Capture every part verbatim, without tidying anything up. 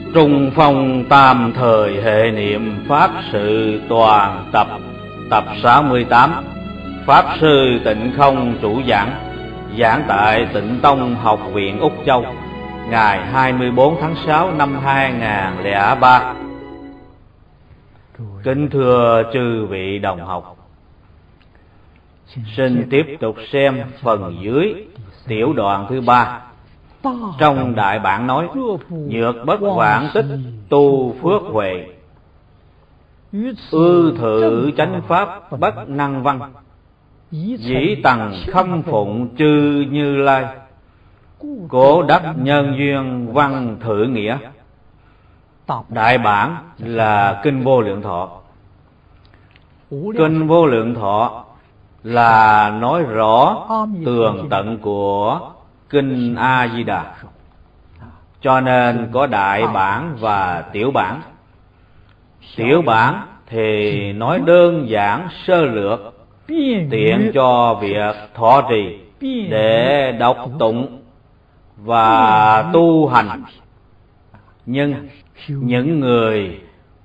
Trung phong tam thời hệ niệm Pháp sự toàn tập tập sáu mươi tám. Pháp sư Tịnh Không chủ giảng, giảng tại Tịnh Tông Học viện Úc Châu, ngày hai mươi bốn tháng sáu năm hai nghìn không trăm lẻ ba. Kính thưa chư vị đồng học, xin tiếp tục xem phần dưới tiểu đoạn thứ ba. Trong đại bản nói: nhược bất vãng tích tu phước huệ, ư thự chánh pháp bất năng văn, dĩ tầng khâm phụng chư Như Lai, cố đắc nhân duyên văn thử nghĩa. Đại bản là Kinh Vô Lượng Thọ. Kinh Vô Lượng Thọ là nói rõ tường tận của Kinh A Di Đà, cho nên có đại bản và tiểu bản. Tiểu bản thì nói đơn giản sơ lược, tiện cho việc thọ trì để đọc tụng và tu hành. Nhưng những người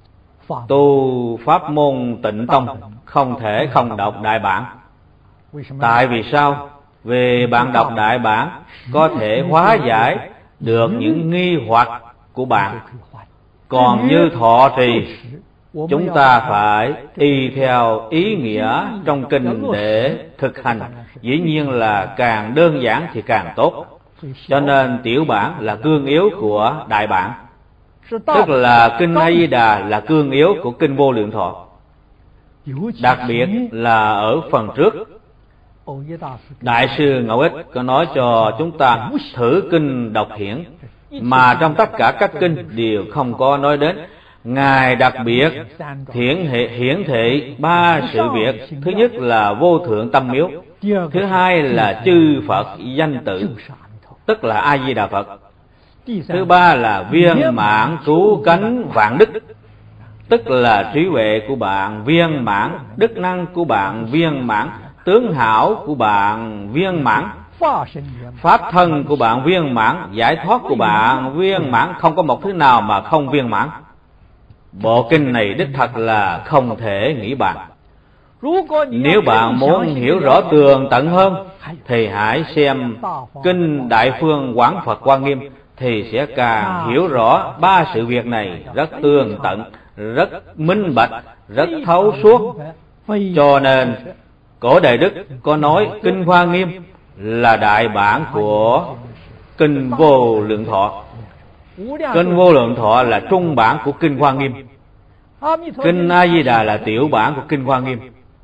tu pháp môn Tịnh Tông không thể không đọc đại bản. Tại vì sao? Vì bạn đọc đại bản có thể hóa giải được những nghi hoặc của bạn. Còn như thọ trì, chúng ta phải y theo ý nghĩa trong kinh để thực hành. Dĩ nhiên là càng đơn giản thì càng tốt. Cho nên tiểu bản là cương yếu của đại bản, tức là Kinh A Di Đà là cương yếu của Kinh Vô Lượng Thọ. Đặc biệt là ở phần trước, Đại sư Ngẫu Ích có nói cho chúng ta thử kinh đọc hiển, mà trong tất cả các kinh đều không có nói đến. Ngài đặc biệt hiển hệ hiển thị ba sự việc. Thứ nhất là vô thượng tâm miếu, thứ hai là chư Phật danh tự, tức là A Di Đà Phật, thứ ba là viên mãn cứu cánh vạn đức, tức là trí huệ của bạn viên mãn, đức năng của bạn viên mãn, tướng hảo của bạn viên mãn, pháp thân của bạn viên mãn, giải thoát của bạn viên mãn, không có một thứ nào mà không viên mãn. Bộ kinh này đích thật là không thể nghĩ bàn. Nếu bạn muốn hiểu rõ tường tận hơn thì hãy xem Kinh Đại Phương Quảng Phật Quan Nghiêm, thì sẽ càng hiểu rõ ba sự việc này rất tường tận, rất minh bạch, rất thấu suốt. Cho nên Cổ Đại Đức có nói Kinh Hoa Nghiêm là đại bản của Kinh Vô Lượng Thọ. Kinh Vô Lượng Thọ là trung bản của Kinh Hoa Nghiêm. Kinh A Di Đà là tiểu bản của Kinh Hoa Nghiêm.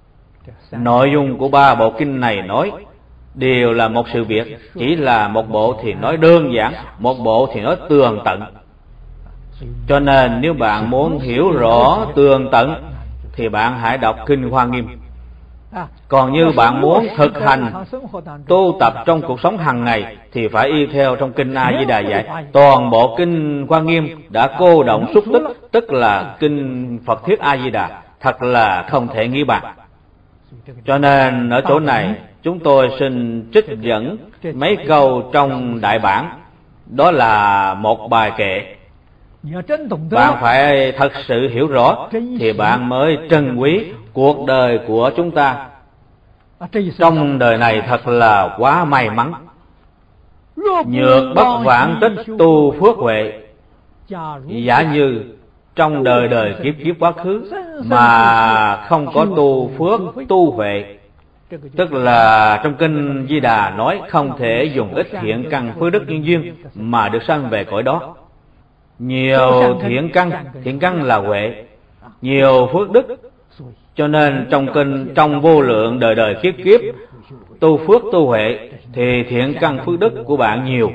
Nội dung của ba bộ kinh này nói đều là một sự việc, chỉ là một bộ thì nói đơn giản, một bộ thì nói tường tận. Cho nên nếu bạn muốn hiểu rõ tường tận thì bạn hãy đọc Kinh Hoa Nghiêm. Còn như bạn muốn thực hành tu tập trong cuộc sống hàng ngày thì phải y theo trong Kinh A Di Đà dạy. Toàn bộ Kinh Hoa Nghiêm đã cô động xúc tích, tức là Kinh Phật Thuyết A Di Đà, thật là không thể nghĩ bàn. Cho nên ở chỗ này chúng tôi xin trích dẫn mấy câu trong đại bản. Đó là một bài kệ. Bạn phải thật sự hiểu rõ thì bạn mới trân quý cuộc đời của chúng ta. Trong đời này thật là quá may mắn. Nhược bất vãng tích tu phước huệ. Giả như trong đời đời kiếp kiếp quá khứ mà không có tu phước tu huệ, tức là trong Kinh Di Đà nói không thể dùng ít thiện căn phước đức nhân duyên mà được sanh về cõi đó. Nhiều thiện căn, thiện căn là huệ, nhiều phước đức. Cho nên trong kinh, trong vô lượng đời đời kiếp kiếp tu phước tu huệ thì thiện căn phước đức của bạn nhiều.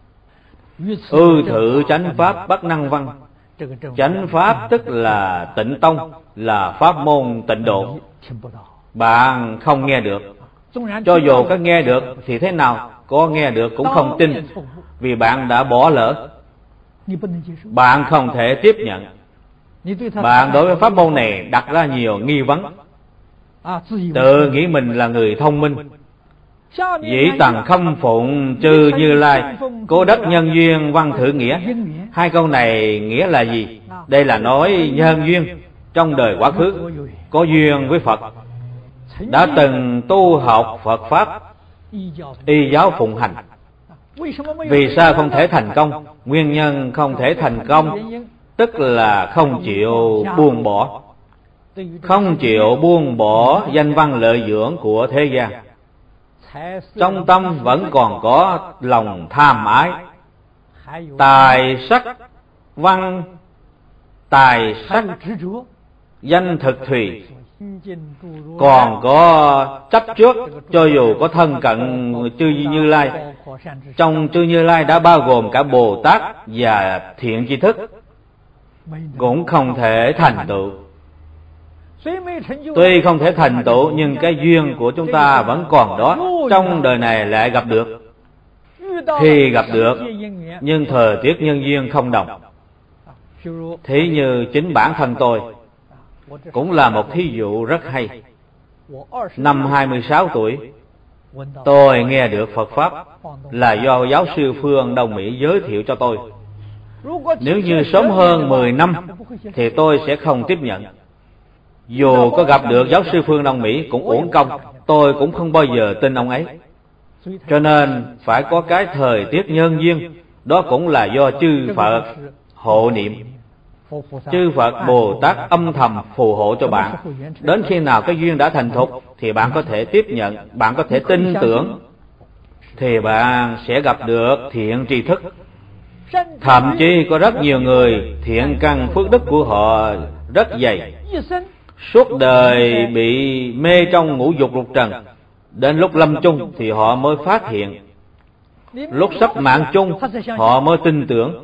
Ư thự chánh pháp bất năng văn. Chánh pháp tức là Tịnh Tông, là pháp môn tịnh độ. Bạn không nghe được. Cho dù có nghe được thì thế nào, có nghe được cũng không tin, vì bạn đã bỏ lỡ. Bạn không thể tiếp nhận. Bạn đối với pháp môn này đặt ra nhiều nghi vấn, tự nghĩ mình là người thông minh. Dĩ tầng khâm phụng chư Như Lai, cố đắc nhân duyên văn thử nghĩa. Hai câu này nghĩa là gì? Đây là nói nhân duyên trong đời quá khứ có duyên với Phật, đã từng tu học Phật Pháp, y giáo phụng hành. Vì sao không thể thành công? Nguyên nhân không thể thành công tức là không chịu buông bỏ, không chịu buông bỏ danh văn lợi dưỡng của thế gian. Trong tâm vẫn còn có lòng tham ái, tài sắc văn, tài sắc danh thực thùy, còn có chấp trước. Cho dù có thân cận chư Như Lai, trong chư Như Lai đã bao gồm cả Bồ Tát và thiện tri thức, cũng không thể thành tựu. Tuy không thể thành tựu nhưng cái duyên của chúng ta vẫn còn đó, trong đời này lại gặp được. Thì gặp được, nhưng thời tiết nhân duyên không đồng. Thí như chính bản thân tôi cũng là một thí dụ rất hay. Năm hai mươi sáu tuổi, tôi nghe được Phật Pháp là do giáo sư Phương Đông Mỹ giới thiệu cho tôi. Nếu như sớm hơn mười năm thì tôi sẽ không tiếp nhận. Dù có gặp được giáo sư Phương Đông Mỹ cũng uổng công, tôi cũng không bao giờ tin ông ấy. Cho nên phải có cái thời tiết nhân duyên, đó cũng là do chư Phật hộ niệm. Chư Phật Bồ Tát âm thầm phù hộ cho bạn. Đến khi nào cái duyên đã thành thục thì bạn có thể tiếp nhận, bạn có thể tin tưởng, thì bạn sẽ gặp được thiện tri thức. Thậm chí có rất nhiều người thiện căn phước đức của họ rất dày, suốt đời bị mê trong ngũ dục lục trần, đến lúc lâm chung thì họ mới phát hiện, lúc sắp mạng chung họ mới tin tưởng.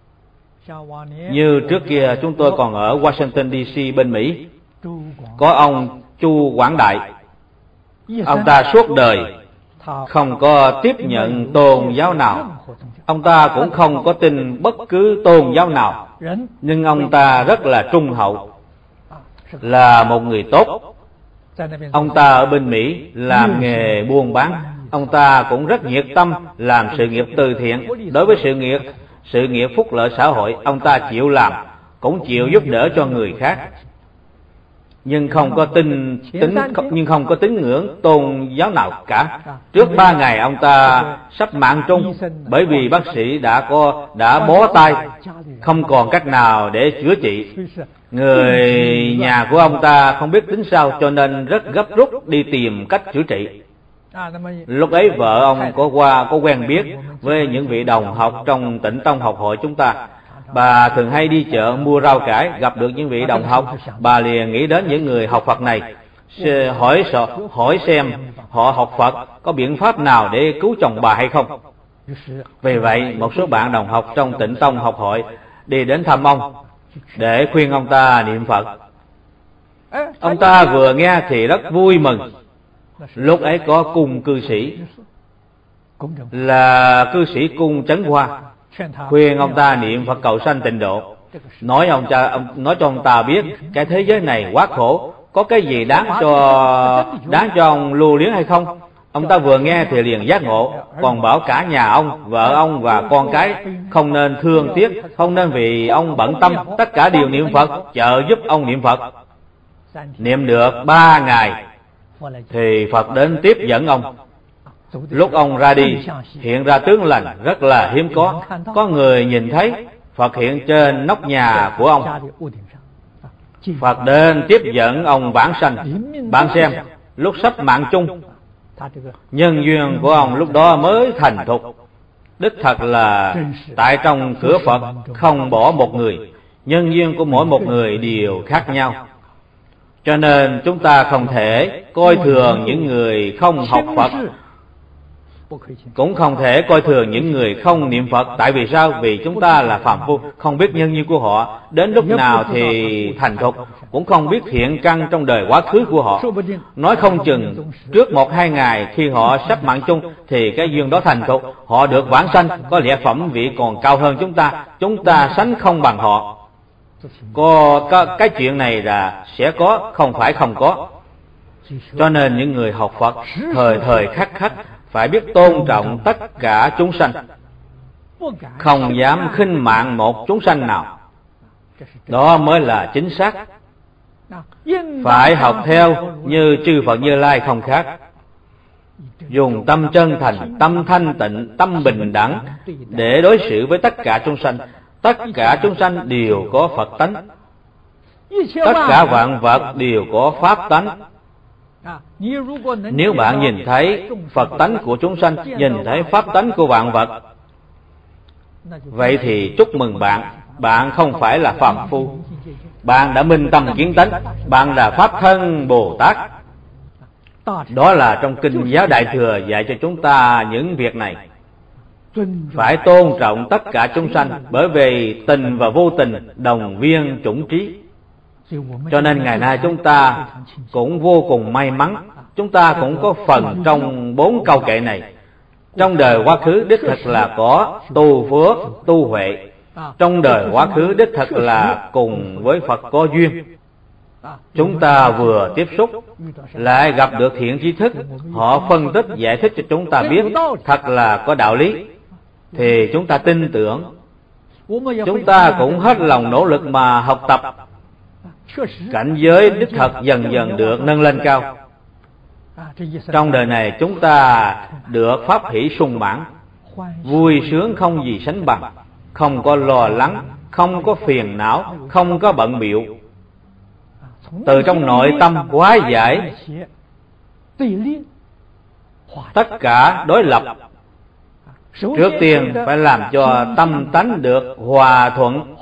Như trước kia chúng tôi còn ở Washington đê xê bên Mỹ, có ông Chu Quảng Đại. Ông ta suốt đời không có tiếp nhận tôn giáo nào, ông ta cũng không có tin bất cứ tôn giáo nào, nhưng ông ta rất là trung hậu, là một người tốt. Ông ta ở bên Mỹ làm nghề buôn bán, ông ta cũng rất nhiệt tâm làm sự nghiệp từ thiện. Đối với sự nghiệp sự nghiệp phúc lợi xã hội, ông ta chịu làm, cũng chịu giúp đỡ cho người khác, nhưng không có tin tính nhưng không có tín ngưỡng tôn giáo nào cả. Trước ba ngày ông ta sắp mạng chung, bởi vì bác sĩ đã có đã bó tay, không còn cách nào để chữa trị. Người nhà của ông ta không biết tính sao, cho nên rất gấp rút đi tìm cách chữa trị. Lúc ấy vợ ông có qua có quen biết với những vị đồng học trong Tịnh Tông học hội chúng ta. Bà thường hay đi chợ mua rau cải, gặp được những vị đồng học, bà liền nghĩ đến những người học Phật này, hỏi hỏi xem họ học Phật có biện pháp nào để cứu chồng bà hay không. Vì vậy một số bạn đồng học trong Tịnh Tông học hội đi đến thăm ông để khuyên ông ta niệm Phật. Ông ta vừa nghe thì rất vui mừng. Lúc ấy có cung cư sĩ, là cư sĩ cung Trấn Hoa, khuyên ông ta niệm Phật cầu sanh tịnh độ, nói ông cha ông nói cho ông ta biết cái thế giới này quá khổ, có cái gì đáng cho đáng cho ông lưu luyến hay không. Ông ta vừa nghe thì liền giác ngộ, còn bảo cả nhà ông, vợ ông và con cái không nên thương tiếc, không nên vì ông bận tâm, tất cả đều niệm Phật, trợ giúp ông niệm Phật. Niệm được ba ngày thì Phật đến tiếp dẫn ông. Lúc ông ra đi, hiện ra tướng lành rất là hiếm có. Có người nhìn thấy Phật hiện trên nóc nhà của ông. Phật đến tiếp dẫn ông vãng sanh. Bạn xem, lúc sắp mạng chung, nhân duyên của ông lúc đó mới thành thục. Đích thật là tại trong cửa Phật không bỏ một người, nhân duyên của mỗi một người đều khác nhau. Cho nên chúng ta không thể coi thường những người không học Phật, cũng không thể coi thường những người không niệm Phật. Tại vì sao? Vì chúng ta là phàm phu, không biết nhân duyên của họ đến lúc nào thì thành thục, cũng không biết thiện căn trong đời quá khứ của họ. Nói không chừng trước một hai ngày khi họ sắp mạng chung thì cái duyên đó thành thục, họ được vãng sanh, có lẽ phẩm vị còn cao hơn chúng ta, chúng ta sánh không bằng họ. Có, có cái chuyện này là sẽ có, không phải không có. Cho nên những người học Phật thời thời khắc khắc phải biết tôn trọng tất cả chúng sanh. không dám khinh mạng một chúng sanh nào. Đó mới là chính xác. Phải học theo như chư Phật Như Lai không khác. Dùng tâm chân thành, tâm thanh tịnh, tâm bình đẳng để đối xử với tất cả chúng sanh. Tất cả chúng sanh đều có Phật tánh, tất cả vạn vật đều có pháp tánh. Nếu bạn nhìn thấy Phật tánh của chúng sanh, nhìn thấy pháp tánh của vạn vật, vậy thì chúc mừng bạn. Bạn không phải là phàm phu, bạn đã minh tâm kiến tánh, bạn là Pháp Thân Bồ Tát. Đó là trong Kinh Giáo Đại Thừa dạy cho chúng ta những việc này. Phải tôn trọng tất cả chúng sanh, bởi vì tình và vô tình đồng viên chủng trí. Cho nên ngày nay chúng ta cũng vô cùng may mắn, chúng ta cũng có phần trong bốn câu kệ này. Trong đời quá khứ đích thực là có tu phước, tu huệ. Trong đời quá khứ đích thực là cùng với Phật có duyên. Chúng ta vừa tiếp xúc lại gặp được thiện tri thức, họ phân tích giải thích cho chúng ta biết thật là có đạo lý, thì chúng ta tin tưởng. Chúng ta cũng hết lòng nỗ lực mà học tập. Cảnh giới đích thật dần dần được nâng lên cao. Trong đời này chúng ta được pháp hỷ sung mãn, vui sướng không gì sánh bằng, không có lo lắng, không có phiền não, không có bận bịu. Từ trong nội tâm hóa giải tất cả đối lập. Trước tiên phải làm cho tâm tánh được hòa thuận,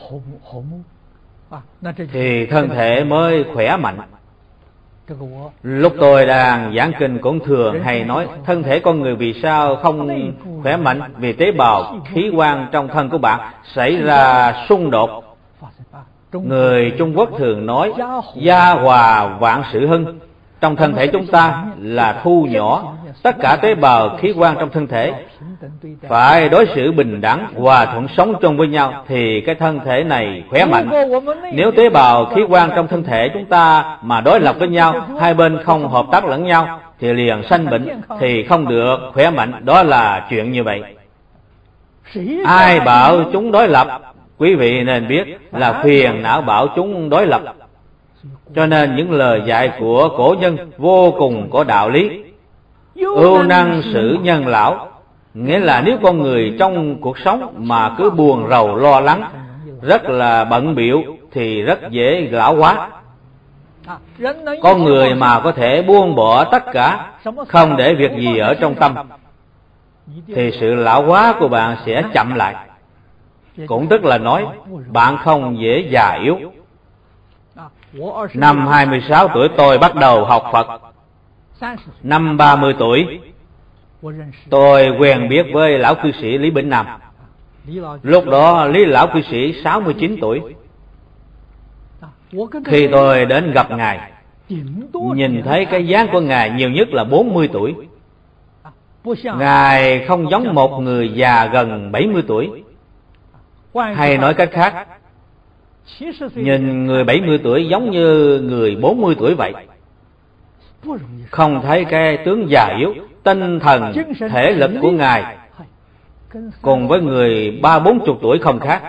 thì thân thể mới khỏe mạnh. Lúc tôi đang giảng kinh cũng thường hay nói, thân thể con người vì sao không khỏe mạnh? Vì tế bào khí quan trong thân của bạn xảy ra xung đột. Người Trung Quốc thường nói gia hòa vạn sự hưng. Trong thân thể chúng ta là thu nhỏ tất cả tế bào khí quan trong thân thể, phải đối xử bình đẳng, hòa thuận sống chung với nhau, thì cái thân thể này khỏe mạnh. Nếu tế bào khí quan trong thân thể chúng ta mà đối lập với nhau, hai bên không hợp tác lẫn nhau, thì liền sanh bệnh, thì không được khỏe mạnh. Đó là chuyện như vậy. Ai bảo chúng đối lập? Quý vị nên biết là phiền não bảo chúng đối lập. Cho nên những lời dạy của cổ nhân vô cùng có đạo lý. Ưu năng xử nhân lão, nghĩa là nếu con người trong cuộc sống mà cứ buồn rầu lo lắng, rất là bận bịu, thì rất dễ lão hóa. Con người mà có thể buông bỏ tất cả, không để việc gì ở trong tâm, thì sự lão hóa của bạn sẽ chậm lại. Cũng tức là nói bạn không dễ già yếu. Năm hai mươi sáu tuổi tôi bắt đầu học Phật. Năm ba mươi tuổi tôi quen biết với lão cư sĩ Lý Bỉnh Nam. Lúc đó Lý lão cư sĩ sáu mươi chín tuổi. Khi tôi đến gặp ngài, nhìn thấy cái dáng của ngài nhiều nhất là bốn mươi tuổi. Ngài không giống một người già gần bảy mươi tuổi. Hay nói cách khác, nhìn người bảy mươi tuổi giống như người bốn mươi tuổi vậy. Không thấy cái tướng già yếu, tinh thần, thể lực của ngài cùng với người ba bốn chục tuổi không khác.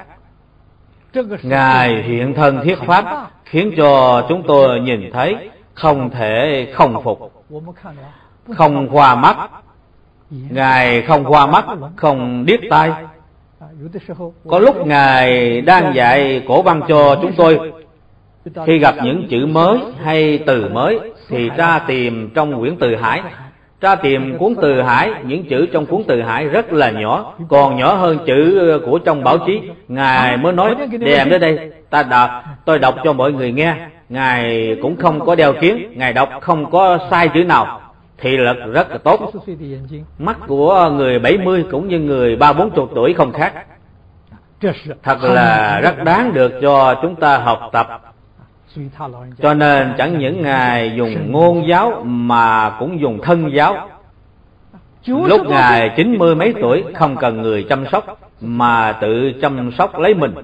Ngài hiện thân thuyết pháp khiến cho chúng tôi nhìn thấy không thể không phục. Không hoa mắt, ngài không hoa mắt, không điếc tai. Có lúc ngài đang dạy cổ văn cho chúng tôi, khi gặp những chữ mới hay từ mới thì tra tìm trong quyển Từ Hải. Tra tìm cuốn Từ Hải, những chữ trong cuốn Từ Hải rất là nhỏ, còn nhỏ hơn chữ của trong báo chí. Ngài mới nói đem đến đây, ta đọc, tôi đọc cho mọi người nghe. Ngài cũng không có đeo kiếng, ngài đọc không có sai chữ nào, thị lực rất là tốt. Mắt của người bảy mươi cũng như người ba bốn chục tuổi không khác. Thật là rất đáng được cho chúng ta học tập. Cho nên chẳng những ngài dùng ngôn giáo mà cũng dùng thân giáo. Lúc ngài chín mươi mấy tuổi không cần người chăm sóc mà tự chăm sóc lấy mình.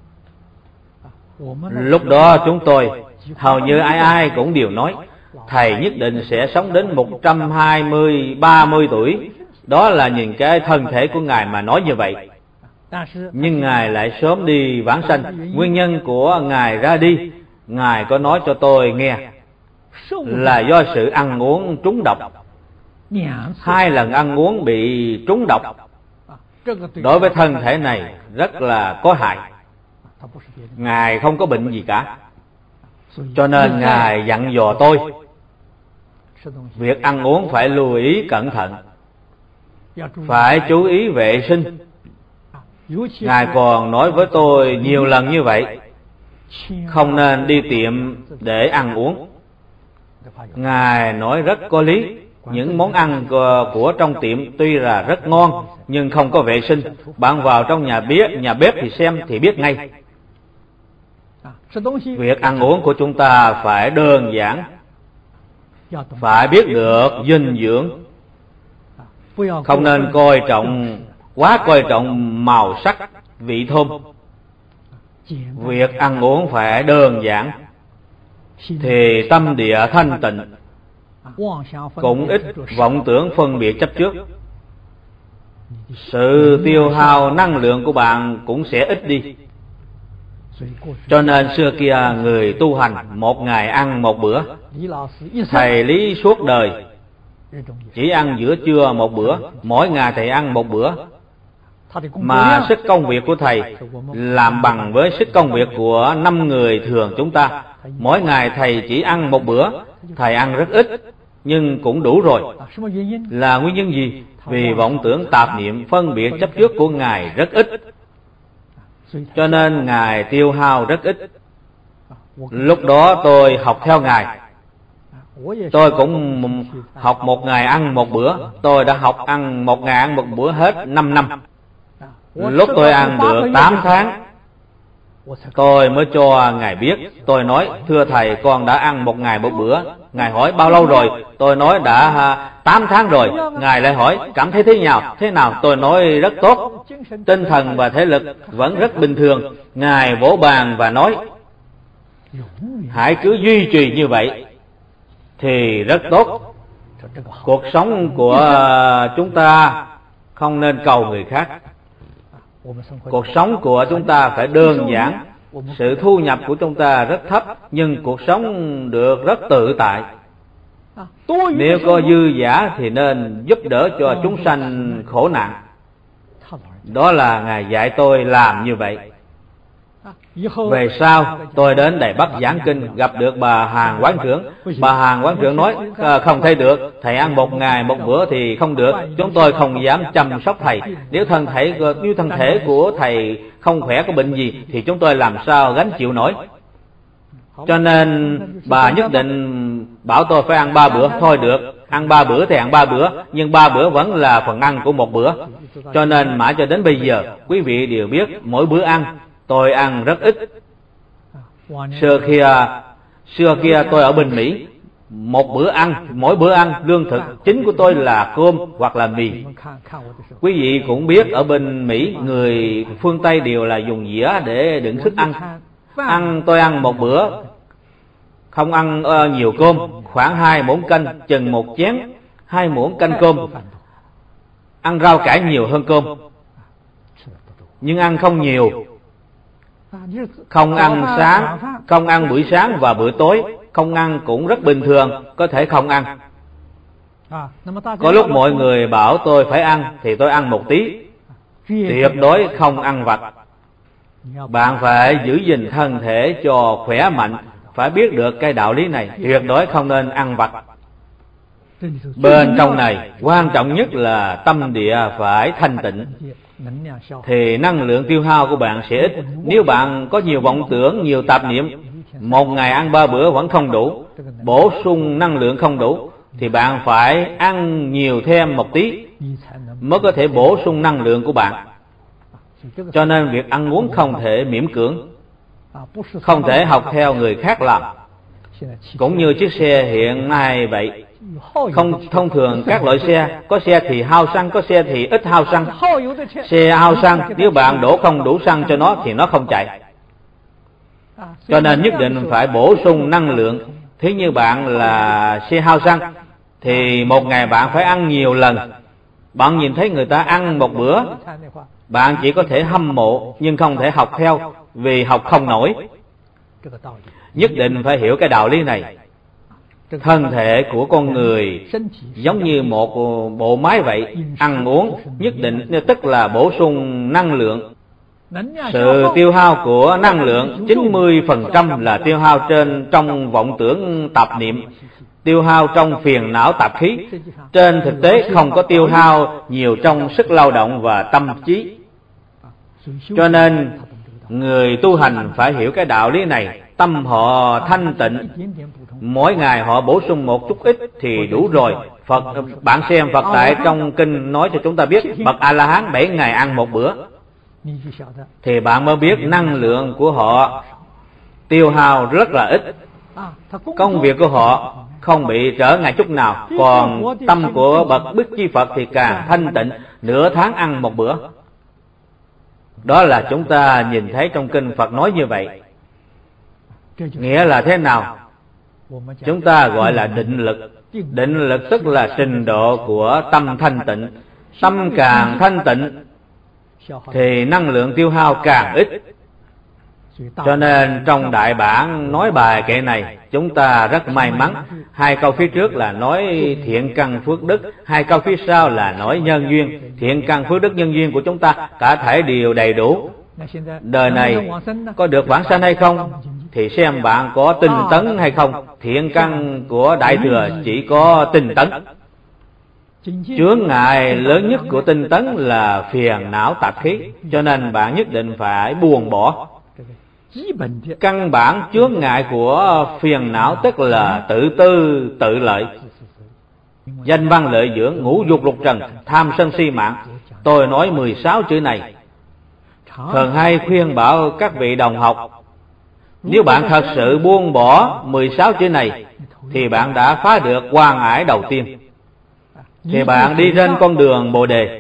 Lúc đó chúng tôi hầu như ai ai cũng đều nói thầy nhất định sẽ sống đến một trăm hai mươi, ba mươi tuổi. Đó là nhìn cái thân thể của ngài mà nói như vậy. nhưng Ngài lại sớm đi vãng sanh. Nguyên nhân của Ngài ra đi, Ngài có nói cho tôi nghe là do sự ăn uống trúng độc. Hai lần ăn uống bị trúng độc đối với thân thể này rất là có hại. Ngài không có bệnh gì cả, cho nên Ngài dặn dò tôi việc ăn uống phải lưu ý cẩn thận, phải chú ý vệ sinh. Ngài còn nói với tôi nhiều lần như vậy, không nên đi tiệm để ăn uống. Ngài nói rất có lý. Những món ăn của trong tiệm tuy là rất ngon nhưng không có vệ sinh. Bạn vào trong nhà bếp, nhà bếp thì xem thì biết ngay. Việc ăn uống của chúng ta phải đơn giản, phải biết được dinh dưỡng, không nên coi trọng quá coi trọng màu sắc, vị thơm. Việc ăn uống phải đơn giản thì tâm địa thanh tịnh, cũng ít vọng tưởng phân biệt chấp trước. Sự tiêu hao năng lượng của bạn cũng sẽ ít đi. Cho nên xưa kia người tu hành một ngày ăn một bữa. Thầy Lý suốt đời chỉ ăn giữa trưa một bữa, mỗi ngày thầy ăn một bữa. Mà sức công việc của thầy làm bằng với sức công việc của năm người thường chúng ta. Mỗi ngày thầy chỉ ăn một bữa, thầy ăn rất ít nhưng cũng đủ rồi. Là nguyên nhân gì? Vì vọng tưởng tạp niệm phân biệt chấp trước của Ngài rất ít, cho nên Ngài tiêu hao rất ít. Lúc đó tôi học theo Ngài, tôi cũng học một ngày ăn một bữa. Tôi đã học ăn một ngày ăn một bữa hết năm năm. Lúc tôi ăn được tám tháng, tôi mới cho Ngài biết. Tôi nói, thưa Thầy, con đã ăn một ngày một bữa. Ngài hỏi bao lâu rồi? Tôi nói đã tám tháng rồi. Ngài lại hỏi cảm thấy thế nào? Thế nào? Tôi nói rất tốt, tinh thần và thể lực vẫn rất bình thường. Ngài vỗ bàn và nói, hãy cứ duy trì như vậy thì rất tốt. Cuộc sống của chúng ta không nên cầu người khác. Cuộc sống của chúng ta phải đơn giản. Sự thu nhập của chúng ta rất thấp, nhưng cuộc sống được rất tự tại. Nếu có dư giả thì nên giúp đỡ cho chúng sanh khổ nạn. Đó là Ngài dạy tôi làm như vậy. Về sau tôi đến Đài Bắc giảng kinh, gặp được bà Hàn Quán Trưởng. Bà Hàn Quán Trưởng nói, à, không thấy được, thầy ăn một ngày một bữa thì không được. Chúng tôi không dám chăm sóc thầy. Nếu thân thể nếu thân thể của thầy không khỏe, có bệnh gì thì chúng tôi làm sao gánh chịu nổi. Cho nên bà nhất định bảo tôi phải ăn ba bữa. Thôi được, ăn ba bữa thì ăn ba bữa, nhưng ba bữa vẫn là phần ăn của một bữa. Cho nên mãi cho đến bây giờ quý vị đều biết, mỗi bữa ăn tôi ăn rất ít. Xưa kia, xưa kia tôi ở bên Mỹ, một bữa ăn, mỗi bữa ăn lương thực chính của tôi là cơm hoặc là mì. Quý vị cũng biết ở bên Mỹ, người phương Tây đều là dùng dĩa để đựng thức ăn. Ăn tôi ăn một bữa, không ăn uh, nhiều cơm, khoảng hai muỗng canh, chừng một chén, hai muỗng canh cơm. Ăn rau cải nhiều hơn cơm, nhưng ăn không nhiều. Không ăn sáng, không ăn buổi sáng và bữa tối. Không ăn cũng rất bình thường, có thể không ăn. Có lúc mọi người bảo tôi phải ăn thì tôi ăn một tí, tuyệt đối không ăn vặt. Bạn phải giữ gìn thân thể cho khỏe mạnh, phải biết được cái đạo lý này, tuyệt đối không nên ăn vặt. Bên trong này quan trọng nhất là tâm địa phải thanh tịnh, thì năng lượng tiêu hao của bạn sẽ ít. Nếu bạn có nhiều vọng tưởng, nhiều tạp niệm, một ngày ăn ba bữa vẫn không đủ, bổ sung năng lượng không đủ, thì bạn phải ăn nhiều thêm một tí mới có thể bổ sung năng lượng của bạn. Cho nên việc ăn uống không thể miễn cưỡng, không thể học theo người khác làm. Cũng như chiếc xe hiện nay vậy, không thông thường các loại xe, có xe thì hao xăng, có xe thì ít hao xăng. Xe hao xăng, nếu bạn đổ không đủ xăng cho nó thì nó không chạy. Cho nên nhất định phải bổ sung năng lượng. Thế như bạn là xe hao xăng thì một ngày bạn phải ăn nhiều lần. Bạn nhìn thấy người ta ăn một bữa, Bạn chỉ có thể hâm mộ nhưng không thể học theo, vì học không nổi. Nhất định phải hiểu cái đạo lý này. Thân thể của con người giống như một bộ máy vậy, ăn uống nhất định tức là bổ sung năng lượng. Sự tiêu hao của năng lượng chín mươi phần trăm là tiêu hao trên trong vọng tưởng tạp niệm, tiêu hao trong phiền não tạp khí. Trên thực tế không có tiêu hao nhiều trong sức lao động và tâm trí. Cho nên người tu hành phải hiểu cái đạo lý này. Tâm họ thanh tịnh, mỗi ngày họ bổ sung một chút ít thì đủ rồi. Phật, bạn xem Phật tại trong kinh nói cho chúng ta biết, bậc A-la-hán bảy ngày ăn một bữa, thì bạn mới biết năng lượng của họ tiêu hao rất là ít. Công việc của họ không bị trở ngại chút nào. Còn tâm của bậc Bích Chi Phật thì càng thanh tịnh, nửa tháng ăn một bữa. Đó là chúng ta nhìn thấy trong kinh Phật nói như vậy. Nghĩa là thế nào? Chúng ta gọi là định lực. Định lực tức là trình độ của tâm thanh tịnh. Tâm càng thanh tịnh thì năng lượng tiêu hao càng ít. Cho nên trong đại bản nói bài kệ này, chúng ta rất may mắn. Hai câu phía trước là nói thiện căn phước đức, hai câu phía sau là nói nhân duyên. Thiện căn phước đức nhân duyên của chúng ta cả thể đều đầy đủ. Đời này có được vãng sanh hay không thì xem bạn có tinh tấn hay không. Thiện căn của Đại Thừa chỉ có tinh tấn. Chướng ngại lớn nhất của tinh tấn là phiền não tạp khí. Cho nên bạn nhất định phải buông bỏ. Căn bản chướng ngại của phiền não tức là tự tư tự lợi, danh văn lợi dưỡng, ngũ dục lục trần, tham sân si mạng. Tôi nói mười sáu chữ này thường hay khuyên bảo các vị đồng học, nếu bạn thật sự buông bỏ mười sáu chữ này thì bạn đã phá được quan ải đầu tiên, thì bạn đi trên con đường Bồ Đề.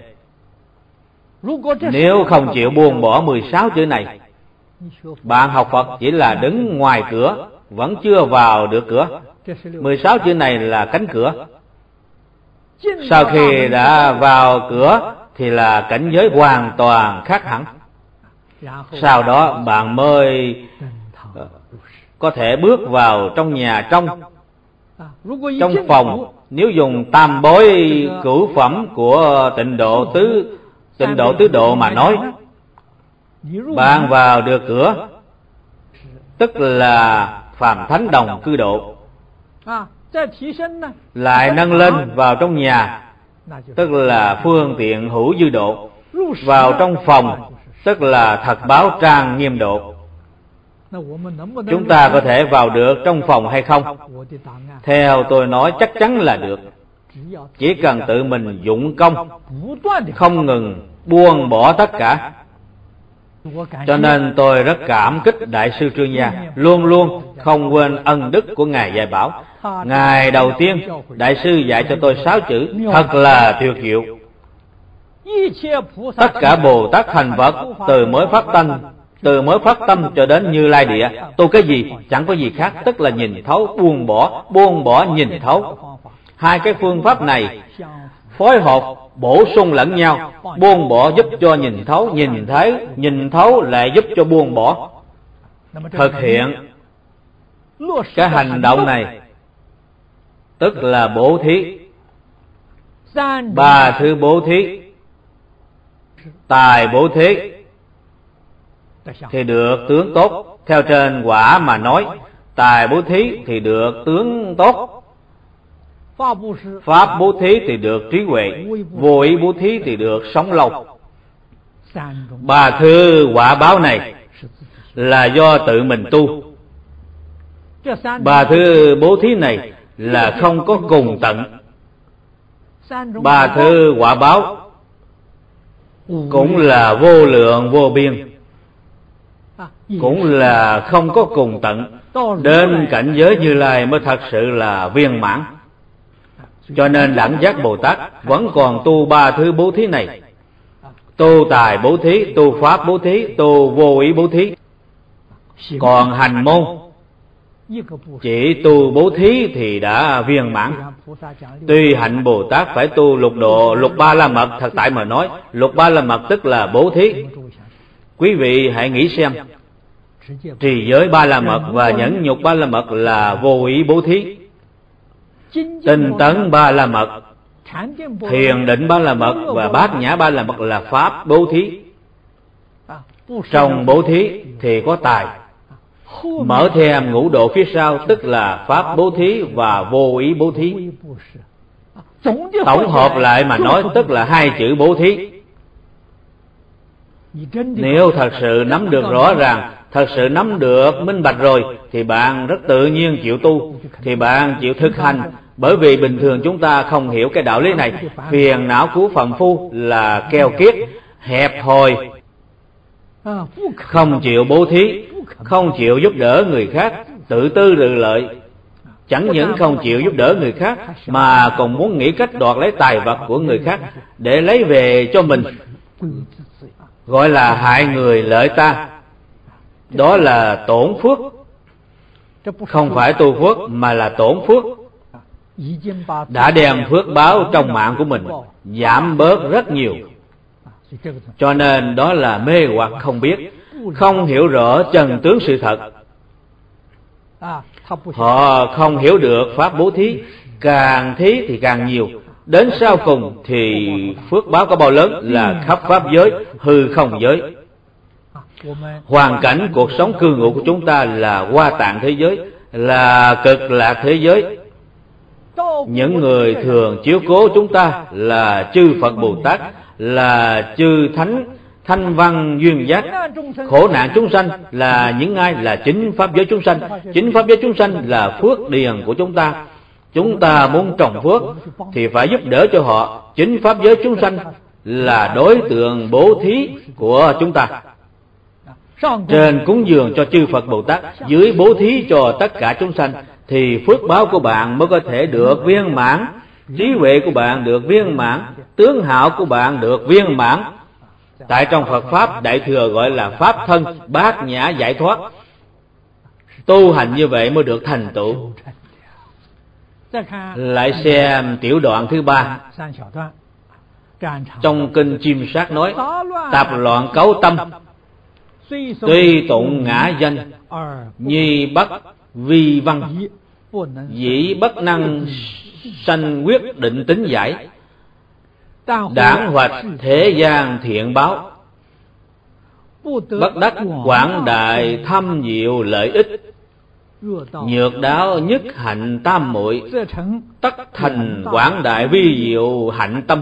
Nếu không chịu buông bỏ mười sáu chữ này, bạn học Phật chỉ là đứng ngoài cửa, vẫn chưa vào được cửa. Mười sáu chữ này là cánh cửa. Sau khi đã vào cửa thì là cảnh giới hoàn toàn khác hẳn. Sau đó bạn mới có thể bước vào trong nhà trong. Trong phòng, nếu dùng tam bối cửu phẩm của tịnh độ tứ tịnh độ tứ độ mà nói, bạn vào được cửa tức là phàm thánh đồng cư độ. Lại nâng lên vào trong nhà tức là phương tiện hữu dư độ. Vào trong phòng tức là thật báo trang nghiêm độ. Chúng ta có thể vào được trong phòng hay không? Theo tôi nói chắc chắn là được. Chỉ cần tự mình dụng công, không ngừng buông bỏ tất cả. Cho nên tôi rất cảm kích Đại sư Trương Gia, luôn luôn không quên ân đức của Ngài dạy bảo. Ngày đầu tiên Đại sư dạy cho tôi sáu chữ thật là tuyệt diệu. Tất cả Bồ Tát thành Phật, từ mới phát tâm từ mới phát tâm cho đến Như Lai Địa, tu cái gì chẳng có gì khác, tức là nhìn thấu, buông bỏ, buông bỏ nhìn thấu. Hai cái phương pháp này phối hợp bổ sung lẫn nhau. Buông bỏ giúp cho nhìn thấu, nhìn thấy nhìn thấu lại giúp cho buông bỏ. Thực hiện cái hành động này tức là bố thí. Ba thứ bố thí: tài bố thí thì được tướng tốt. Theo trên quả mà nói, tài bố thí thì được tướng tốt, pháp bố thí thì được trí huệ, vô ý bố thí thì được sống lâu. Ba thứ quả báo này là do tự mình tu. Ba thứ bố thí này là không có cùng tận. Ba thứ quả báo cũng là vô lượng vô biên, cũng là không có cùng tận. Đến cảnh giới Như Lai mới thật sự là viên mãn. Cho nên Đẳng Giác Bồ Tát vẫn còn tu ba thứ bố thí này: tu tài bố thí, tu pháp bố thí, tu vô ý bố thí. Còn hành môn Chỉ tu bố thí thì đã viên mãn. Tuy hạnh Bồ Tát phải tu lục độ, lục ba la mật. Thật tại mà nói, lục ba la mật tức là bố thí. Quý vị hãy nghĩ xem, trì giới ba la mật và nhẫn nhục ba la mật là vô ý bố thí. Tinh tấn ba la mật, thiền định ba la mật và bát nhã ba la mật là pháp bố thí. Trong bố thí thì có tài. Mở thêm ngũ độ phía sau tức là pháp bố thí và vô ý bố thí. Tổng hợp lại mà nói tức là hai chữ bố thí. Nếu thật sự nắm được rõ ràng, thật sự nắm được minh bạch rồi, thì bạn rất tự nhiên chịu tu, thì bạn chịu thực hành. Bởi vì bình thường chúng ta không hiểu cái đạo lý này. Phiền não của phàm phu là keo kiết, hẹp hòi, không chịu bố thí, không chịu giúp đỡ người khác, tự tư tự lợi. Chẳng những không chịu giúp đỡ người khác, mà còn muốn nghĩ cách đoạt lấy tài vật của người khác để lấy về cho mình, gọi là hại người lợi ta. Đó là tổn phước. Không phải tu phước mà là tổn phước. Đã đem phước báo trong mạng của mình giảm bớt rất nhiều. Cho nên đó là mê hoặc không biết, không hiểu rõ chân tướng sự thật. Họ không hiểu được pháp bố thí, càng thí thì càng nhiều. Đến sau cùng thì phước báo có bao lớn là khắp pháp giới, hư không giới. Hoàn cảnh cuộc sống cư ngụ của chúng ta là Hoa Tạng thế giới, là Cực Lạc thế giới. Những người thường chiếu cố chúng ta là chư Phật Bồ Tát, là chư Thánh Thanh Văn Duyên Giác. Khổ nạn chúng sanh là những ai? Là chính pháp giới chúng sanh. Chính pháp giới chúng sanh là phước điền của chúng ta. Chúng ta muốn trồng phước thì phải giúp đỡ cho họ. Chính pháp giới chúng sanh là đối tượng bố thí của chúng ta. Trên cúng dường cho chư Phật Bồ Tát, dưới bố thí cho tất cả chúng sanh, thì phước báo của bạn mới có thể được viên mãn, trí huệ của bạn được viên mãn, tướng hảo của bạn được viên mãn. Tại trong Phật Pháp Đại Thừa gọi là Pháp thân bát nhã giải thoát. Tu hành như vậy mới được thành tựu. Lại xem tiểu đoạn thứ ba. Trong kinh Chiêm Sát nói, tạp loạn cấu tâm, tuy tụng ngã danh, nhi bất vi văn, dĩ bất năng sanh quyết định tính giải. Đảng hoạch thế gian thiện báo, bất đắc quảng đại thâm diệu lợi ích. Nhược đáo nhất hạnh tam muội, tất thành quảng đại vi diệu hạnh tâm.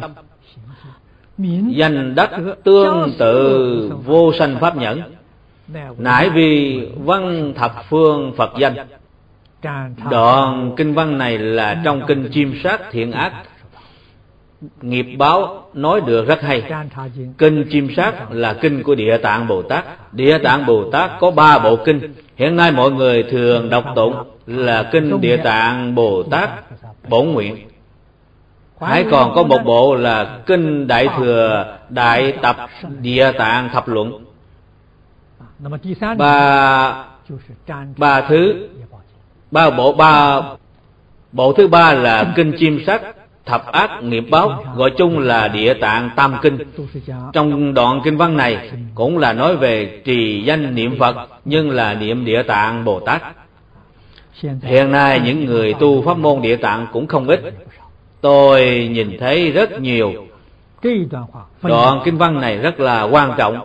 Danh đắc tương tự vô sanh pháp nhẫn, nãi vì văn thập phương Phật danh. Đoạn kinh văn này là trong kinh Chiêm Sát thiện ác nghiệp báo nói được rất hay. Kinh Chiêm Sát là kinh của Địa Tạng Bồ Tát. Địa Tạng Bồ Tát có ba bộ kinh. Hiện nay mọi người thường đọc tụng là kinh Địa Tạng Bồ Tát Bổn Nguyện. Hãy còn có một bộ là kinh Đại Thừa Đại Tập Địa Tạng Thập Luận. Ba ba thứ ba bộ ba bộ thứ ba là kinh Chiêm Sát thập ác nghiệp báo, gọi chung là Địa Tạng Tam Kinh. Trong đoạn kinh văn này cũng là nói về trì danh niệm Phật, nhưng là niệm Địa Tạng Bồ Tát. Hiện nay những người tu pháp môn Địa Tạng cũng không ít, tôi nhìn thấy rất nhiều. Đoạn kinh văn này rất là quan trọng.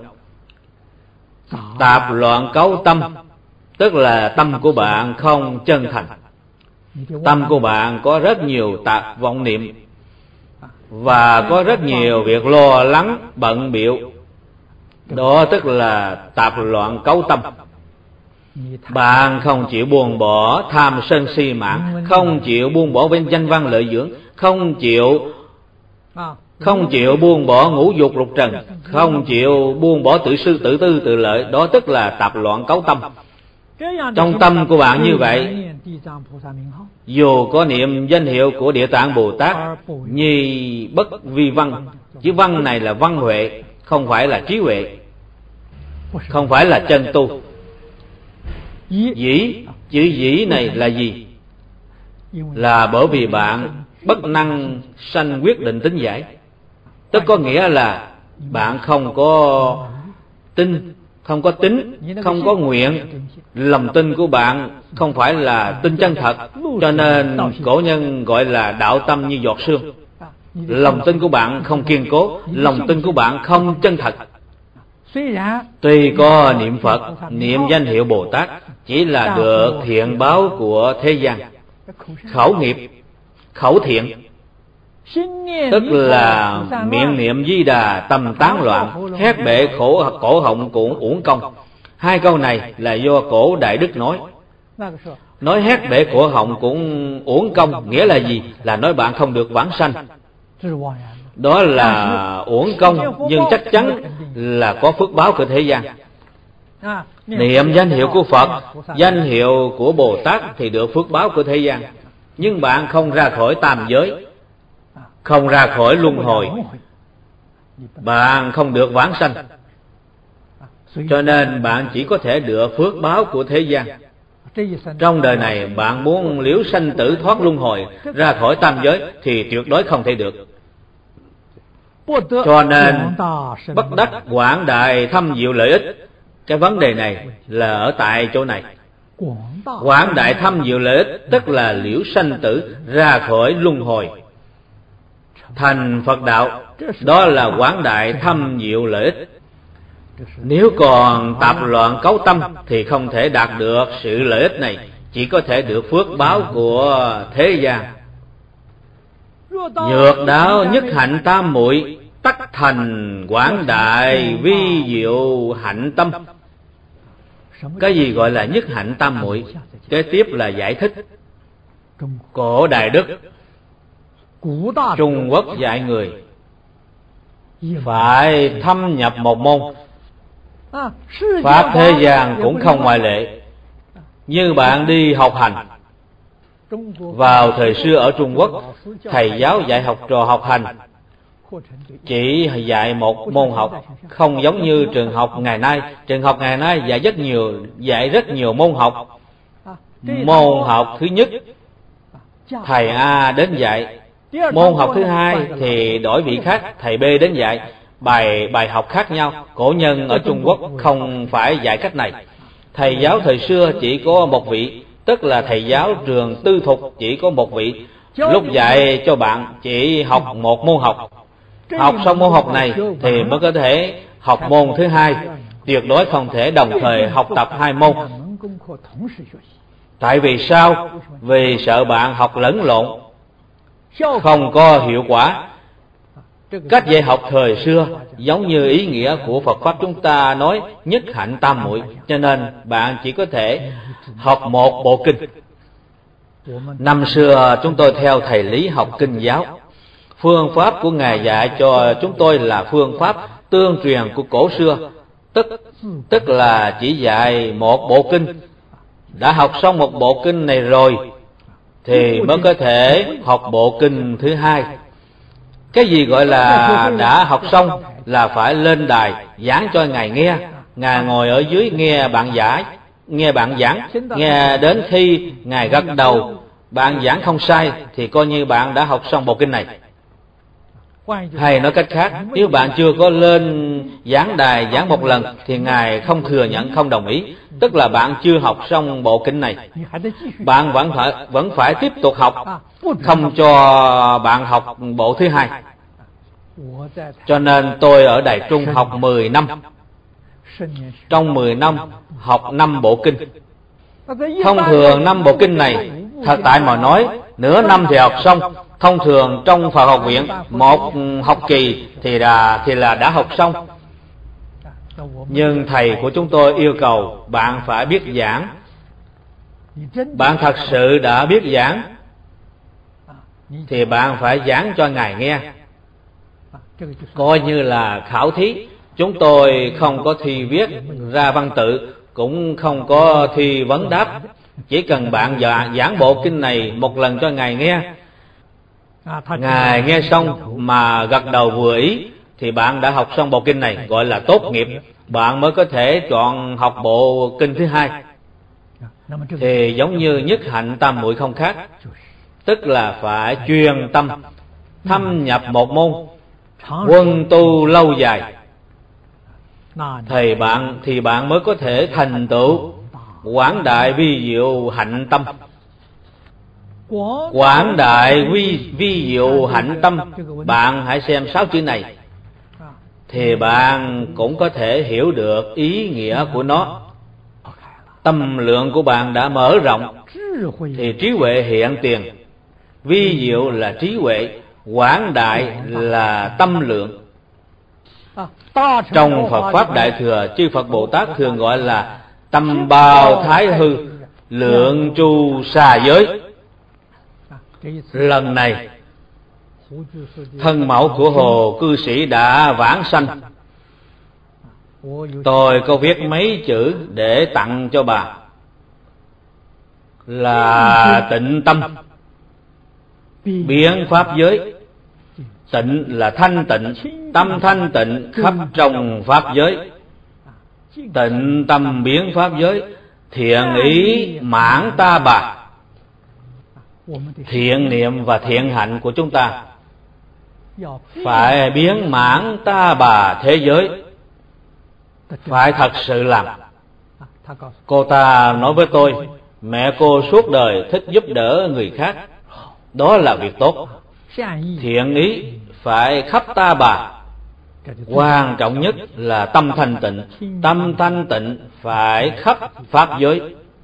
Tạp loạn cấu tâm, tức là tâm của bạn không chân thành. Tâm của bạn có rất nhiều tạp vọng niệm, và có rất nhiều việc lo lắng bận bịu. Đó tức là tạp loạn cấu tâm. Bạn không chịu buông bỏ tham sân si mạng, không chịu buông bỏ bên danh văn lợi dưỡng, không chịu không chịu buông bỏ ngũ dục lục trần, không chịu buông bỏ tự sư tự tư tự lợi. Đó tức là tạp loạn cấu tâm. Trong tâm của bạn như vậy, dù có niệm danh hiệu của Địa Tạng Bồ Tát, nhi bất vi văn. Chữ văn này là văn huệ, không phải là trí huệ, không phải là chân tu. Dĩ Chữ dĩ này là gì? Là bởi vì bạn bất năng sanh quyết định tính giải. Tức có nghĩa là bạn không có tin, không có tính, không có nguyện. Lòng tin của bạn không phải là tin chân thật, cho nên cổ nhân gọi là đạo tâm như giọt sương. Lòng tin của bạn không kiên cố, lòng tin của bạn không chân thật. Tuy có niệm Phật, niệm danh hiệu Bồ Tát, chỉ là được thiện báo của thế gian. Khẩu nghiệp, khẩu thiện, tức là miệng niệm Di Đà tâm tán loạn, hét bể khổ cổ họng cũng uổng công. Hai câu này là do cổ Đại Đức nói. Nói hét bể cổ họng cũng uổng công nghĩa là gì? Là nói bạn không được vãng sanh. Đó là uổng công, nhưng chắc chắn là có phước báo của thế gian. Niệm danh hiệu của Phật, danh hiệu của Bồ Tát thì được phước báo của thế gian. Nhưng bạn không ra khỏi tam giới, không ra khỏi luân hồi, bạn không được vãng sanh. Cho nên bạn chỉ có thể được phước báo của thế gian. Trong đời này bạn muốn liễu sanh tử thoát luân hồi, ra khỏi tam giới thì tuyệt đối không thể được. Cho nên bất đắc quảng đại thâm diệu lợi ích. Cái vấn đề này là ở tại chỗ này. Quảng đại thâm diệu lợi ích tức là liễu sanh tử, ra khỏi luân hồi, thành Phật đạo. Đó là quảng đại thâm diệu lợi ích. Nếu còn tạp loạn cấu tâm thì không thể đạt được sự lợi ích này, chỉ có thể được phước báo của thế gian. Nhược đạo nhất hạnh tam muội, tắc thành quảng đại vi diệu hạnh tâm. Cái gì gọi là nhất hạnh tam muội? Kế tiếp là giải thích. Cổ Đại Đức Trung Quốc dạy người phải thâm nhập một môn. Pháp thế gian cũng không ngoại lệ. Như bạn đi học hành, vào thời xưa ở Trung Quốc, thầy giáo dạy học trò học hành chỉ dạy một môn học, không giống như trường học ngày nay. Trường học ngày nay dạy rất nhiều, dạy rất nhiều môn học. Môn học thứ nhất thầy A đến dạy, môn học thứ hai thì đổi vị khác, thầy B đến dạy. Bài bài học khác nhau. Cổ nhân ở Trung Quốc không phải dạy cách này. Thầy giáo thời xưa chỉ có một vị, tức là thầy giáo trường tư thục chỉ có một vị. Lúc dạy cho bạn chỉ học một môn học. Học xong môn học này thì mới có thể học môn thứ hai. Tuyệt đối không thể đồng thời học tập hai môn. Tại vì sao? Vì sợ bạn học lẫn lộn, không có hiệu quả. Cách dạy học thời xưa giống như ý nghĩa của Phật Pháp chúng ta nói nhất hạnh tam muội, cho nên bạn chỉ có thể học một bộ kinh. Năm xưa chúng tôi theo thầy Lý học kinh giáo. Phương pháp của Ngài dạy cho chúng tôi là phương pháp tương truyền của cổ xưa, tức tức là chỉ dạy một bộ kinh. Đã học xong một bộ kinh này rồi thì mới có thể học bộ kinh thứ hai. Cái gì gọi là đã học xong? Là phải lên đài giảng cho Ngài nghe. Ngài ngồi ở dưới nghe bạn giải, nghe bạn giảng, nghe đến khi Ngài gật đầu bạn giảng không sai thì coi như bạn đã học xong bộ kinh này. Hay nói cách khác, nếu bạn chưa có lên giảng đài giảng một lần thì Ngài không thừa nhận, không đồng ý, tức là bạn chưa học xong bộ kinh này. Bạn vẫn phải vẫn phải tiếp tục học, không cho bạn học bộ thứ hai. Cho nên tôi ở Đài Trung học mười năm. Trong mười năm học năm bộ kinh. Thông thường năm bộ kinh này, thật tại mà nói, nửa năm thì học xong. Thông thường trong Phật học viện một học kỳ thì là thì là đã học xong. Nhưng thầy của chúng tôi yêu cầu bạn phải biết giảng. Bạn thật sự đã biết giảng thì bạn phải giảng cho Ngài nghe, coi như là khảo thí. Chúng tôi không có thi viết ra văn tự, cũng không có thi vấn đáp. Chỉ cần bạn giảng bộ kinh này một lần cho Ngài nghe, Ngài nghe xong mà gật đầu vừa ý thì bạn đã học xong bộ kinh này, gọi là tốt nghiệp. Bạn mới có thể chọn học bộ kinh thứ hai. thì giống như nhất hạnh tam muội không khác, tức là phải chuyên tâm thâm nhập một môn, quân tu lâu dài, thì bạn thì bạn mới có thể thành tựu quảng đại vi diệu hạnh tâm. Quảng đại vi vi diệu hạnh tâm, bạn hãy xem sáu chữ này thì bạn cũng có thể hiểu được ý nghĩa của nó. Tâm lượng của bạn đã mở rộng thì trí huệ hiện tiền. Vi diệu là trí huệ, quảng đại là tâm lượng. Trong Phật Pháp Đại Thừa, chư Phật Bồ Tát thường gọi là tâm bao thái hư, lượng tru xà giới. Lần này thân mẫu của Hồ cư sĩ đã vãng sanh, tôi có viết mấy chữ để tặng cho bà là tịnh tâm biến pháp giới. Tịnh là thanh tịnh, tâm thanh tịnh khắp trong pháp giới. Tịnh tâm biến pháp giới, thiện ý mãn ta bà. Thiện niệm và thiện hạnh của chúng ta phải biến mãn ta bà thế giới, phải thật sự làm. Cô ta nói với tôi, mẹ cô suốt đời thích giúp đỡ người khác, đó là việc tốt. Thiện ý phải khắp ta bà. Quan trọng nhất là tâm thanh tịnh. Tâm thanh tịnh phải khắp pháp giới.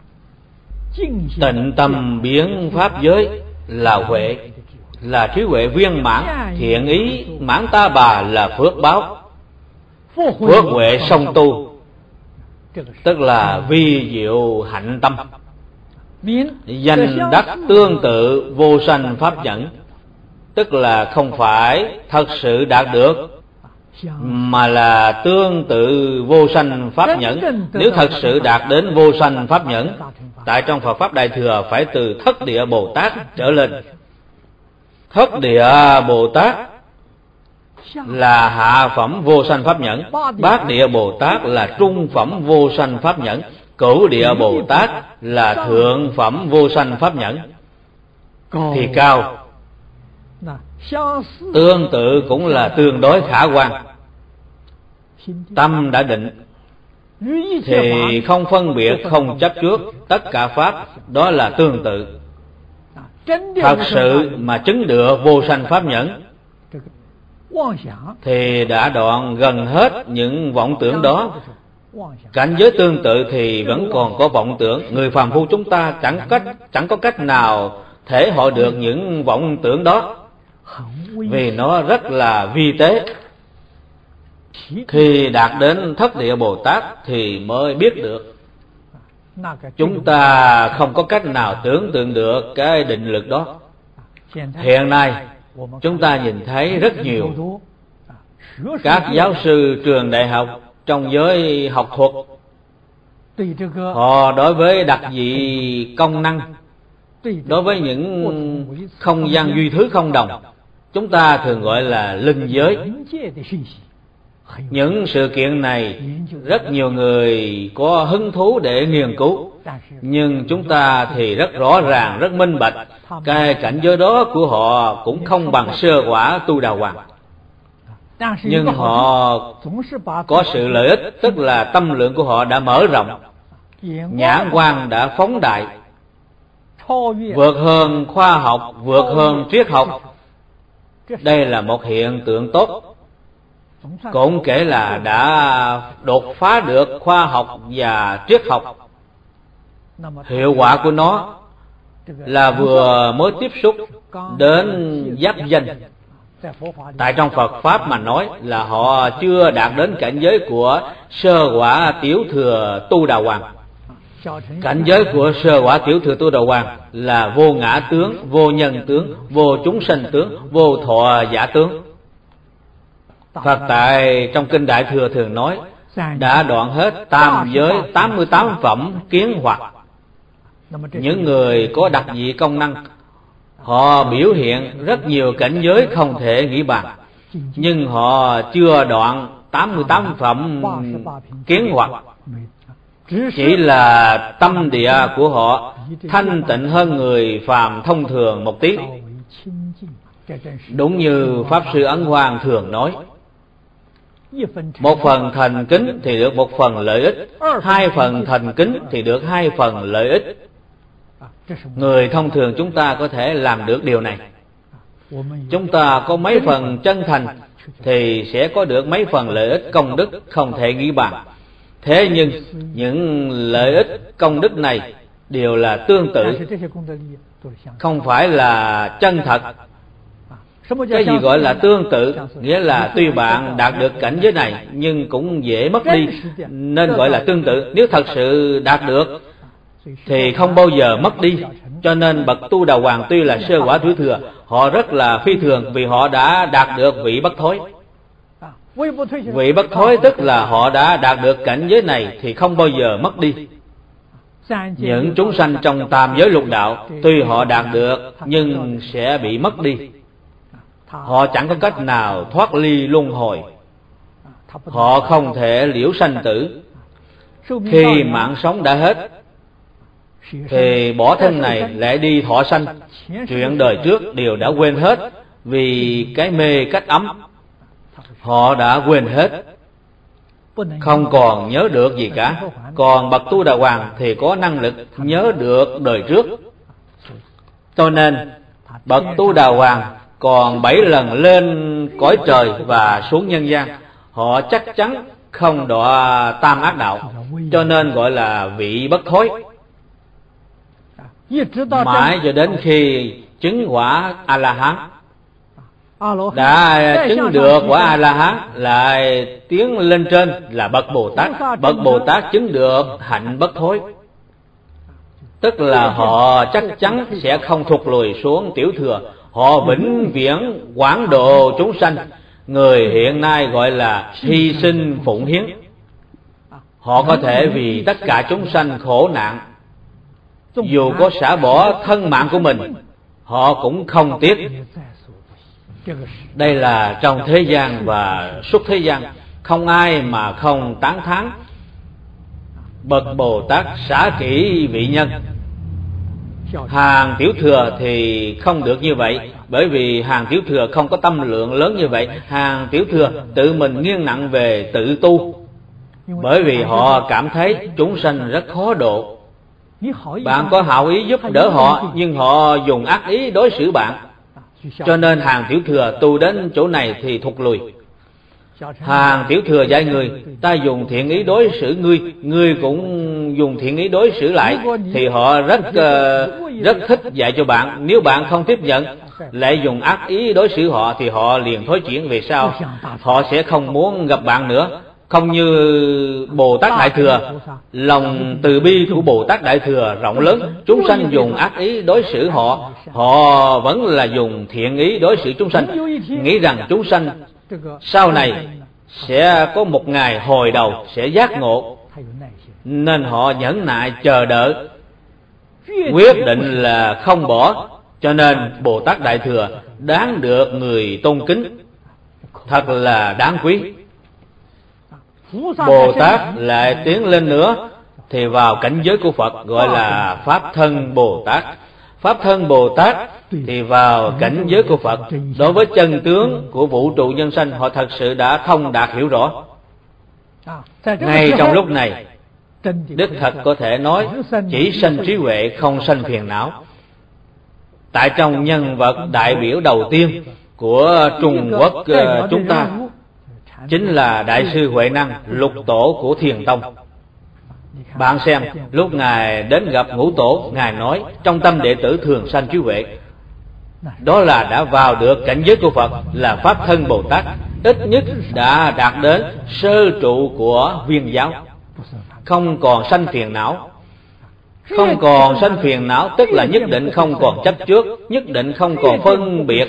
Tịnh tâm biến pháp giới là huệ, là trí huệ viên mãn. Thiện ý mãn ta bà là phước báo. Phước huệ song tu, tức là vi diệu hạnh tâm. Danh đắc tương tự vô sanh pháp nhẫn, tức là không phải thật sự đạt được, mà là tương tự vô sanh pháp nhẫn. Nếu thật sự đạt đến vô sanh pháp nhẫn, tại trong Phật Pháp Đại Thừa phải từ thất địa Bồ Tát trở lên. Thất địa Bồ Tát là hạ phẩm vô sanh pháp nhẫn, bát địa Bồ Tát là trung phẩm vô sanh pháp nhẫn, cửu địa Bồ Tát là thượng phẩm vô sanh pháp nhẫn. Thì cao, tương tự cũng là tương đối khả quan. Tâm đã định thì không phân biệt, không chấp trước, tất cả pháp đó là tương tự. Thật sự mà chứng được vô sanh pháp nhẫn thì đã đoạn gần hết những vọng tưởng đó. Cảnh giới tương tự thì vẫn còn có vọng tưởng. Người phàm phu chúng ta chẳng cách chẳng có cách nào thể hội được những vọng tưởng đó, vì nó rất là vi tế. Khi đạt đến thất địa Bồ Tát thì mới biết được. Chúng ta không có cách nào tưởng tượng được cái định lực đó. Hiện nay chúng ta nhìn thấy rất nhiều các giáo sư trường đại học trong giới học thuật, họ đối với đặc dị công năng, đối với những không gian duy thứ không đồng, chúng ta thường gọi là linh giới. Những sự kiện này rất nhiều người có hứng thú để nghiên cứu, nhưng chúng ta thì rất rõ ràng, rất minh bạch, cái cảnh giới đó của họ cũng không bằng sơ quả tu đà hoàng. Nhưng họ có sự lợi ích, tức là tâm lượng của họ đã mở rộng, nhãn quan đã phóng đại, vượt hơn khoa học, vượt hơn triết học. Đây là một hiện tượng tốt, cũng kể là đã đột phá được khoa học và triết học. Hiệu quả của nó là vừa mới tiếp xúc đến giác danh. Tại trong Phật Pháp mà nói là họ chưa đạt đến cảnh giới của sơ quả tiểu thừa tu đà hoàng. Cảnh giới của sơ quả tiểu thừa tu đà hoàng là vô ngã tướng, vô nhân tướng, vô chúng sanh tướng, vô thọ giả tướng. Phật tại trong Kinh Đại Thừa thường nói đã đoạn hết tam giới tám mươi tám phẩm kiến hoặc. Những người có đặc dị công năng, họ biểu hiện rất nhiều cảnh giới không thể nghĩ bàn, nhưng họ chưa đoạn tám mươi tám phẩm kiến hoặc. chỉ là tâm địa của họ thanh tịnh hơn người phàm thông thường một tí. Đúng như Pháp Sư Ấn Quang thường nói, một phần thành kính thì được một phần lợi ích, hai phần thành kính thì được hai phần lợi ích. Người thông thường chúng ta có thể làm được điều này. Chúng ta có mấy phần chân thành thì sẽ có được mấy phần lợi ích công đức không thể nghĩ bàn. Thế nhưng những lợi ích công đức này đều là tương tự, không phải là chân thật. Cái gì gọi là tương tự? Nghĩa là tuy bạn đạt được cảnh giới này nhưng cũng dễ mất đi, nên gọi là tương tự. Nếu thật sự đạt được thì không bao giờ mất đi. Cho nên bậc Tu Đà Hoàng tuy là sơ quả tiểu thừa, họ rất là phi thường vì họ đã đạt được vị bất thối. Vị bất thối tức là họ đã đạt được cảnh giới này thì không bao giờ mất đi. Những chúng sanh trong tam giới lục đạo tuy họ đạt được nhưng sẽ bị mất đi. Họ chẳng có cách nào thoát ly luân hồi. Họ không thể liễu sanh tử. Khi mạng sống đã hết thì bỏ thân này lại đi thọ sanh. Chuyện đời trước đều đã quên hết, vì cái mê cách ấm họ đã quên hết, không còn nhớ được gì cả. Còn bậc Tu Đà Hoàng thì có năng lực nhớ được đời trước. Cho nên bậc Tu Đà Hoàng còn bảy lần lên cõi trời và xuống nhân gian, họ chắc chắn không đọa tam ác đạo, cho nên gọi là vị bất thối. Mãi cho đến khi chứng quả A-la-hán, đã chứng được quả A-la-hán lại tiến lên trên là bậc Bồ Tát. Bậc Bồ Tát chứng được hạnh bất thối, tức là họ chắc chắn sẽ không thụt lùi xuống tiểu thừa. Họ vĩnh viễn quảng độ chúng sanh. Người hiện nay gọi là hy sinh phụng hiến. Họ có thể vì tất cả chúng sanh khổ nạn, dù có xả bỏ thân mạng của mình, họ cũng không tiếc. Đây là trong thế gian và xuất thế gian, không ai mà không tán thán bậc Bồ Tát xả kỹ vị nhân. Hàng tiểu thừa thì không được như vậy, bởi vì hàng tiểu thừa không có tâm lượng lớn như vậy. Hàng tiểu thừa tự mình nghiêng nặng về tự tu, bởi vì họ cảm thấy chúng sanh rất khó độ. Bạn có hảo ý giúp đỡ họ, nhưng họ dùng ác ý đối xử bạn, cho nên hàng tiểu thừa tu đến chỗ này thì thụt lùi. Hàng tiểu thừa dạy người, ta dùng thiện ý đối xử ngươi, ngươi cũng dùng thiện ý đối xử lại, thì họ rất uh, rất thích dạy cho bạn. Nếu bạn không tiếp nhận, lại dùng ác ý đối xử họ, thì họ liền thối chuyển về sau. Họ sẽ không muốn gặp bạn nữa. Không như Bồ Tát Đại Thừa, lòng từ bi của Bồ Tát Đại Thừa rộng lớn. Chúng sanh dùng ác ý đối xử họ, họ vẫn là dùng thiện ý đối xử chúng sanh, nghĩ rằng chúng sanh sau này sẽ có một ngày hồi đầu sẽ giác ngộ, nên họ nhẫn nại chờ đợi, quyết định là không bỏ. Cho nên Bồ Tát Đại Thừa đáng được người tôn kính, thật là đáng quý. Bồ Tát lại tiến lên nữa thì vào cảnh giới của Phật, gọi là Pháp Thân Bồ Tát. Pháp Thân Bồ Tát thì vào cảnh giới của Phật. Đối với chân tướng của vũ trụ nhân sanh, họ thật sự đã thông đạt hiểu rõ. Ngay trong lúc này, đích thật có thể nói chỉ sanh trí huệ, không sanh phiền não. Tại trong nhân vật đại biểu đầu tiên của Trung Quốc uh, chúng ta chính là Đại sư Huệ Năng, lục tổ của Thiền Tông. Bạn xem, lúc Ngài đến gặp Ngũ Tổ, Ngài nói trong tâm đệ tử thường sanh trí huệ. Đó là đã vào được cảnh giới của Phật, là Pháp Thân Bồ Tát, ít nhất đã đạt đến sơ trụ của Viên giáo, không còn sanh phiền não. Không còn sanh phiền não tức là nhất định không còn chấp trước, nhất định không còn phân biệt.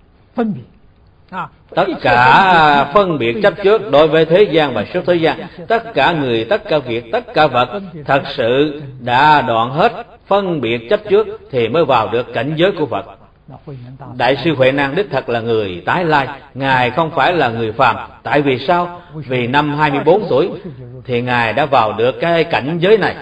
Tất cả phân biệt chấp trước đối với thế gian và xuất thế gian, tất cả người, tất cả việc, tất cả vật, thật sự đã đoạn hết phân biệt chấp trước thì mới vào được cảnh giới của Phật. Đại sư Huệ Năng đích thật là người tái lai, Ngài không phải là người phàm. Tại vì sao? Vì năm hai mươi bốn tuổi thì Ngài đã vào được cái cảnh giới này.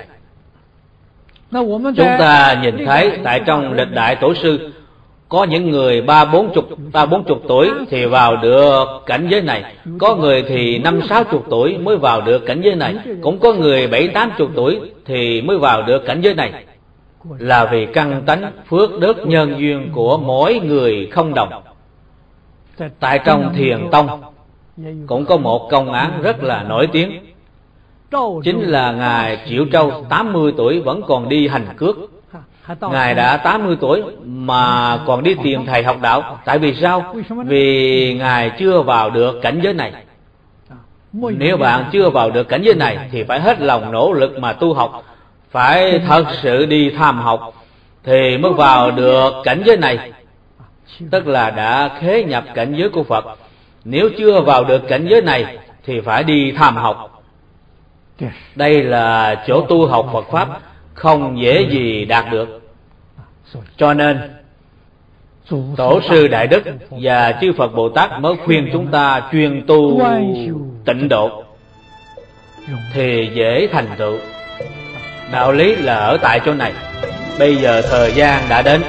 Chúng ta nhìn thấy tại trong lịch đại tổ sư, có những người ba bốn chục ba bốn chục tuổi thì vào được cảnh giới này, có người thì năm sáu chục tuổi mới vào được cảnh giới này, cũng có người bảy tám chục tuổi thì mới vào được cảnh giới này. Là vì căn tánh phước đức nhân duyên của mỗi người không đồng. Tại trong Thiền Tông cũng có một công án rất là nổi tiếng, chính là Ngài Triệu Trâu tám mươi tuổi vẫn còn đi hành cước. Ngài đã tám mươi tuổi mà còn đi tìm thầy học đạo. Tại vì sao? Vì Ngài chưa vào được cảnh giới này. Nếu bạn chưa vào được cảnh giới này thì phải hết lòng nỗ lực mà tu học, phải thật sự đi tham học thì mới vào được cảnh giới này, tức là đã khế nhập cảnh giới của Phật. Nếu chưa vào được cảnh giới này thì phải đi tham học. Đây là chỗ tu học Phật Pháp không dễ gì đạt được. Cho nên Tổ sư Đại Đức và chư Phật Bồ Tát mới khuyên chúng ta chuyên tu tịnh độ thì dễ thành tựu. Đạo lý là ở tại chỗ này. Bây giờ thời gian đã đến.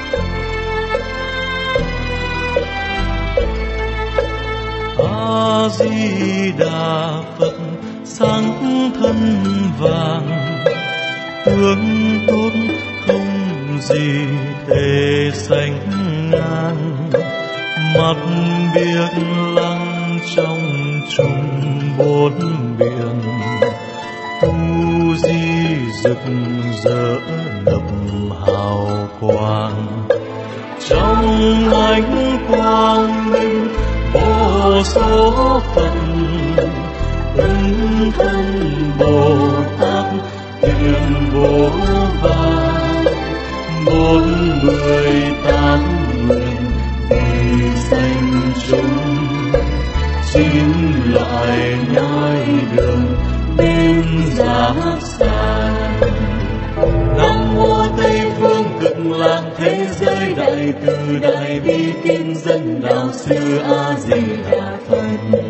A Di Đà Phật sáng thân vàng, tướng tốt không gì thể sánh ngang, mắt biết lăng trong chung bốn biển, tu di rực rỡ ngập hào quang, trong ánh quang minh vô số phận, ứng thân Bồ Tát hiện vô vàng, bốn mươi tám nguyện vì sanh chúng, chín loại nhai đường bên giác sanh. Nam mô Tây phương Cực Lạc thế giới đại từ đại bi kinh dân đạo sư A Di Đà Phật.